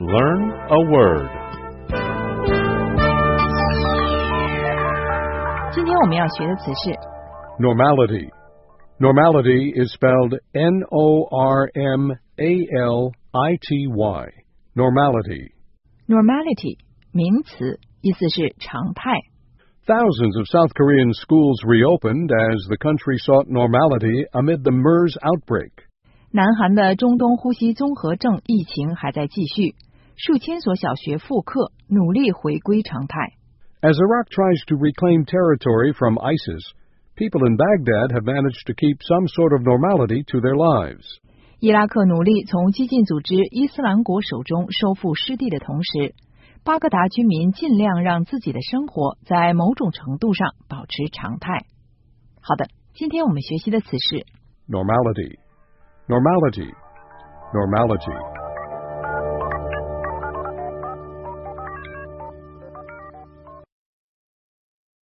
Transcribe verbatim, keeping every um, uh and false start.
Learn a word. 今天我们要学的词是 Normality. Normality is spelled N O R M A L I T Y. Normality. normality 名词，意思是常态。 Thousands of South Korean schools reopened as the country sought normality amid the MERS outbreak. 南韩的中东呼吸综合症疫情还在继续，数千所小学复课，努力回归常态。 As Iraq tries to reclaim territory from ISIS, people in Baghdad have managed to keep some sort of normality to their lives. 伊拉克努力从激进组织伊斯兰国手中收复失地的同时，巴格达居民尽量让自己的生活在某种程度上保持常态。好的，今天我们学习的词是 Normality. Normality. Normality.